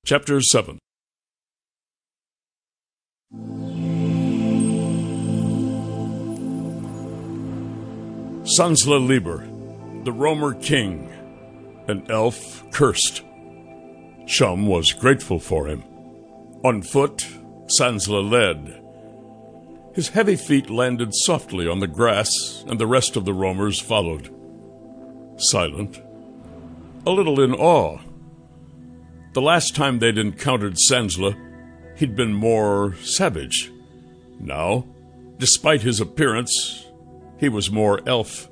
Chapter 7. Sansla Liber, the Romer king, an elf cursed. Shum was grateful for him. On foot, Sansla led. His heavy feet landed softly on the grass, and the rest of the roamers followed. Silent, a little in awe. The last time they'd encountered Sansla, he'd been more savage. Now, despite his appearance, he was more elf.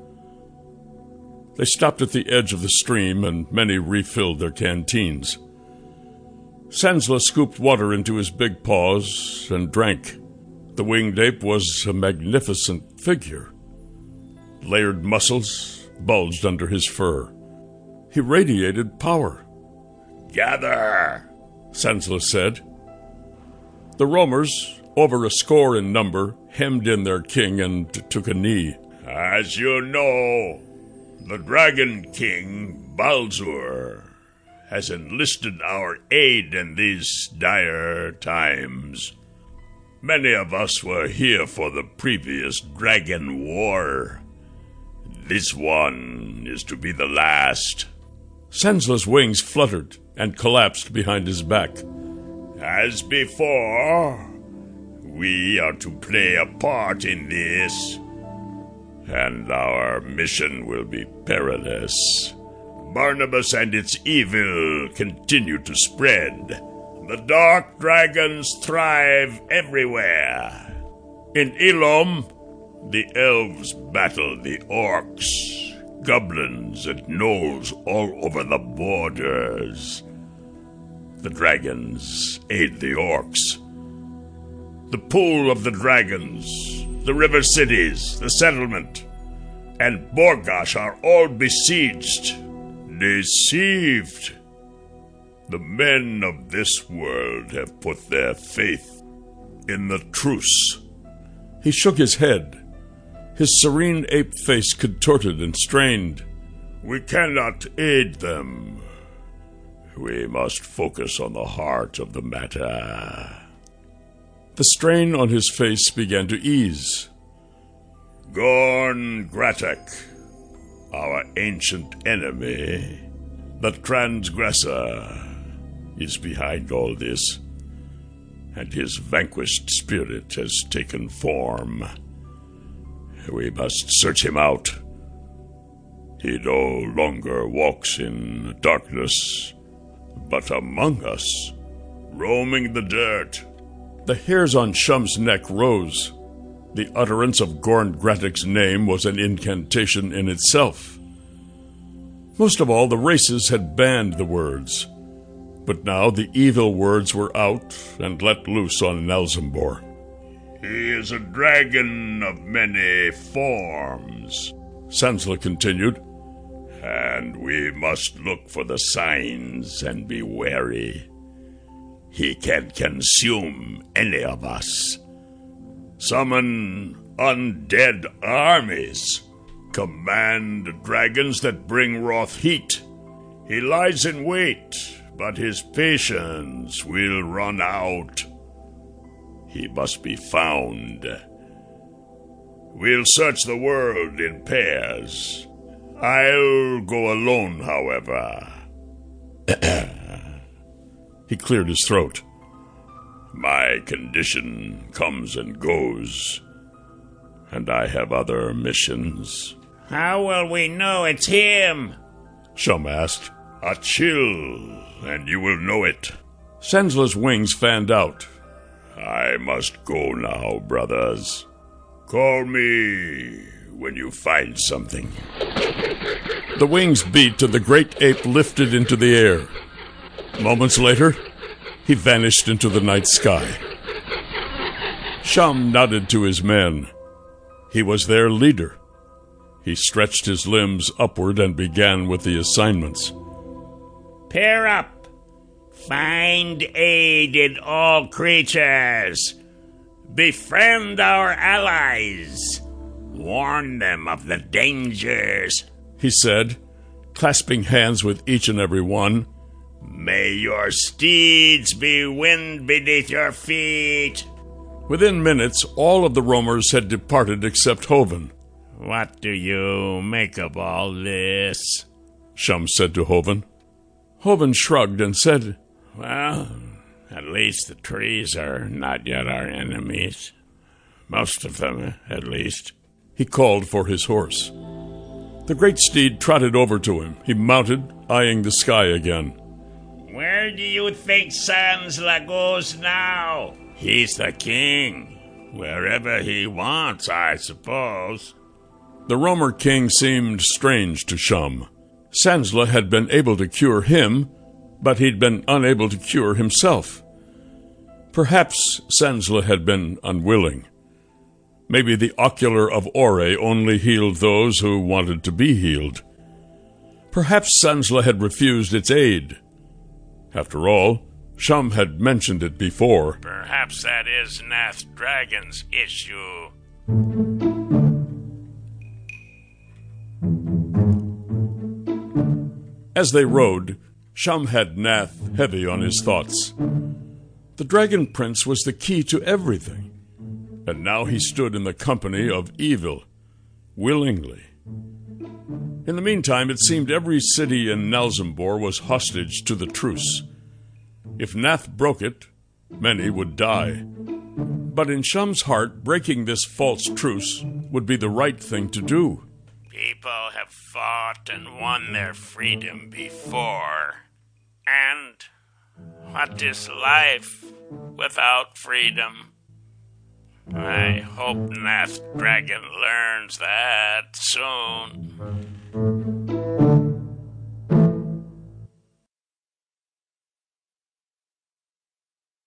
They stopped at the edge of the stream, and many refilled their canteens. Sansla scooped water into his big paws and drank. The winged ape was a magnificent figure. Layered muscles bulged under his fur. He radiated power. "Gather," Sansla said. The roamers, over a score in number, hemmed in their king and took a knee. "As you know, the Dragon King, Baldur, has enlisted our aid in these dire times. Many of us were here for the previous Dragon War. This one is to be the last." Sansla's wings fluttered and collapsed behind his back. "As before, we are to play a part in this, and our mission will be perilous. Barnabas and its evil continue to spread. The dark dragons thrive everywhere. In Ilum, the elves battle the orcs, goblins and gnolls all over the borders. The dragons aid the orcs. The pool of the dragons, the river cities, the settlement, and Borgash are all besieged, deceived. The men of this world have put their faith in the truce." He shook his head. His serene ape face contorted and strained. "We cannot aid them. We must focus on the heart of the matter." The strain on his face began to ease. "Gorn Gratek, our ancient enemy, the transgressor, is behind all this, and his vanquished spirit has taken form. We must search him out. He no longer walks in darkness, but among us, roaming the dirt." The hairs on Shum's neck rose. The utterance of Gorn Gratek's name was an incantation in itself. Most of all, the races had banned the words. But now the evil words were out and let loose on Nelzambor. "He is a dragon of many forms," Sansla continued, "and we must look for the signs and be wary. He can consume any of us, summon undead armies, command dragons that bring wrath heat. He lies in wait, but his patience will run out. He must be found. We'll search the world in pairs. I'll go alone, however." He cleared his throat. "My condition comes and goes, and I have other missions." "How will we know it's him?" Shum asked. "A chill, and you will know it." Sansla's wings fanned out. "I must go now, brothers. Call me when you find something." The wings beat and the great ape lifted into the air. Moments later, he vanished into the night sky. Shum nodded to his men. He was their leader. He stretched his limbs upward and began with the assignments. "Pair up. Find aid in all creatures. Befriend our allies. Warn them of the dangers," he said, clasping hands with each and every one. May your steeds be wind beneath your feet. Within minutes, all of the roamers had departed except Hovin. What do you make of all this? Shum said to Hovin. Hovin shrugged and said, Well, at least the trees are not yet our enemies. Most of them, at least. He called for his horse. The great steed trotted over to him. He mounted, eyeing the sky again. Where do you think Sansla goes now? He's the king. Wherever he wants, I suppose. The Romer king seemed strange to Shum. Sansla had been able to cure him, but he'd been unable to cure himself. Perhaps Sansla had been unwilling. Maybe the ocular of Ore only healed those who wanted to be healed. Perhaps Sansla had refused its aid. After all, Shum had mentioned it before. Perhaps that is Nath Dragon's issue. As they rode, Shum had Nath heavy on his thoughts. The Dragon Prince was the key to everything, and now he stood in the company of evil, willingly. In the meantime, it seemed every city in Nalzambor was hostage to the truce. If Nath broke it, many would die. But in Shum's heart, breaking this false truce would be the right thing to do. People have fought and won their freedom before. And what is life without freedom? I hope Nath Dragon learns that soon.